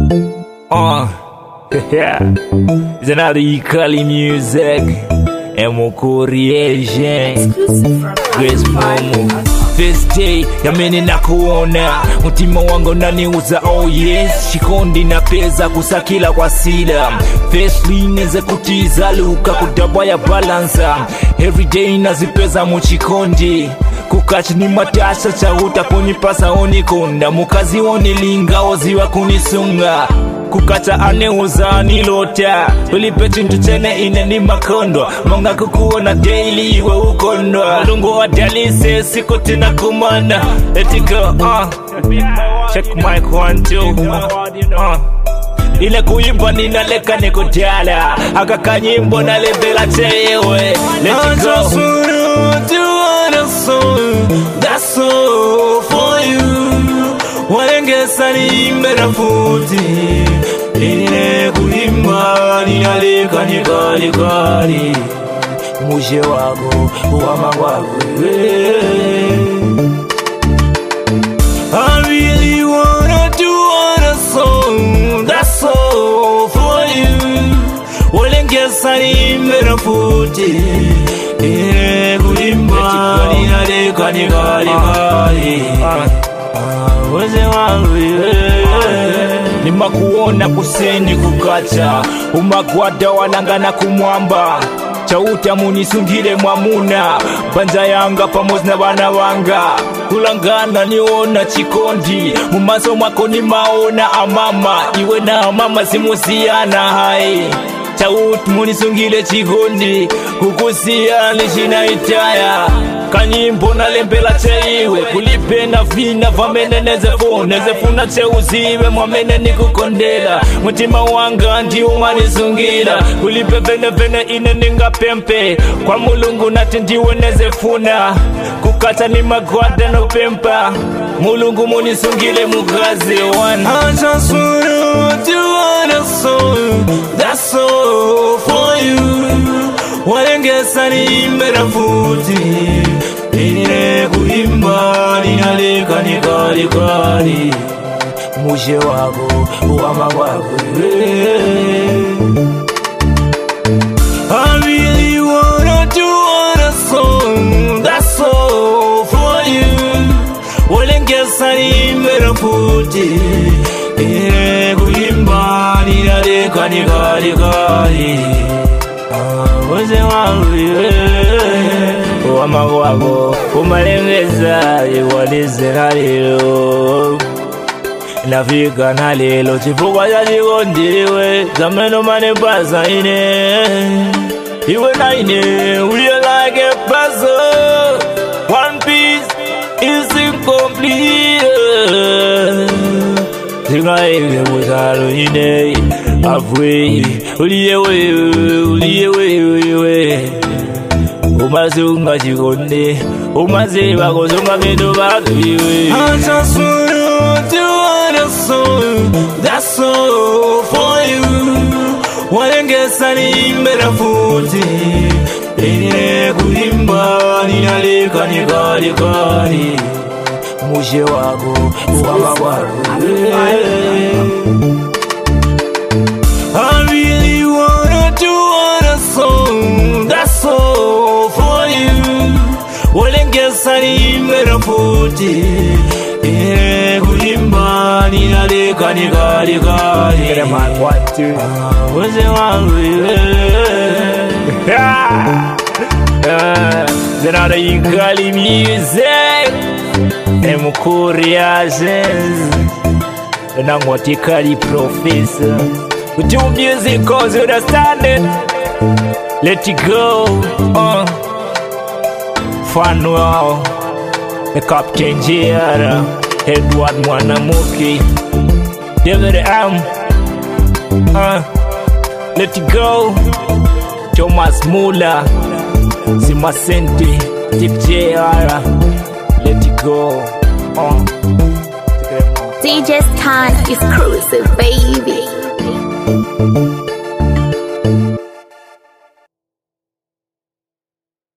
Yeah. It's another Ikali music. Emokoriation. Grace Momo. First day, yameni na kuona mutima wangu naniuza, oh yes. Shikondi na peza kusakila kwa sila. Firstly neze kutiza luka kudabwa ya balansa. Everyday nazipeza muchikondi. Kukachi ni matasha chahuta kunipasa onikonda. Mukazi onilinga oziwa kunisunga. Kukacha aneuza nilota. Ulipe chintu chene ine ni makondo. Monga kukuona daily iwe ukondwa. Lungu wa dalise siku tina kumanda. Let it go, check mic 1, 2, ile kuimba ninaleka nikutala. Aka kanyimbo na levela chewe. Let it go. That's all for you. Walengesa ni mberafuti. Ile kuimba ninaleka nikali. Muje wako uwama wako. I really wanna do a song. That's all for you. Walengesa ni mberafuti. Ile kuimba ninaleka nikali. Weze wangu nimakuona kuseni kukacha. Umagwada wanangana kumwamba. Chauta munisungile mwamuna. Banja yanga pamoja na bana wanga. Kulangana niona chikondi. Mumaso mwako ni maona amama. Iwe na amama simusiana hai. Chauta munisungile chikondi. Kukusia nishina itaya. Kanyimbo na lembela cheiwe. Kulipe na vina vamene nezefuna cheuziwe. Mwamene ni kukondela. Mutima wanga ndi umanisungila. Kulipe vene ine ninga pempe. Kwa mulungu nati ndiwe nezefuna. Kukata ni magwada no pempa. Mulungu munisungile mugazi one. I just wanna do a song. That's all for you. Walengesa ni mberafuti. Ile kuimba ninaleka nikali. Muje wako uwama wako. I really wanna do a song. That's all for you. Walengesa ni mberafuti. Ile kuimba ninaleka nikali. Weze wangu uwama wako umalengeza iwalize nalilo. Nafika nalilo chifukwa cha chikondiwe. Zameno manipasa ine. Iwe na ine we like a puzzle. One piece is incomplete. Zingaike muzalo ine. Afwe uliyewe umazunga chikonde. Umaziba kuzunga mendo bakiwe. I just wanna do a song. That's all for you. Walengesa ni mberafuti. Ile kuimba ninaleka nikali. Muje wako uwama wako. I really wanna do a song. That's all for you. Walengesa ni mberafuti. Ile kuimba ninaleka nikali. Weze wangu Zenada Ikali music. Emokoriation. Nangwati Ikali professor. We do music cause you understand it. Let it go. Fun wow. The Captain Jr. Edward Mwanamuki. David M. Let it go. Thomas Muller. Simasenti. Tip Jr. Let it go. DJ Stan exclusive, baby.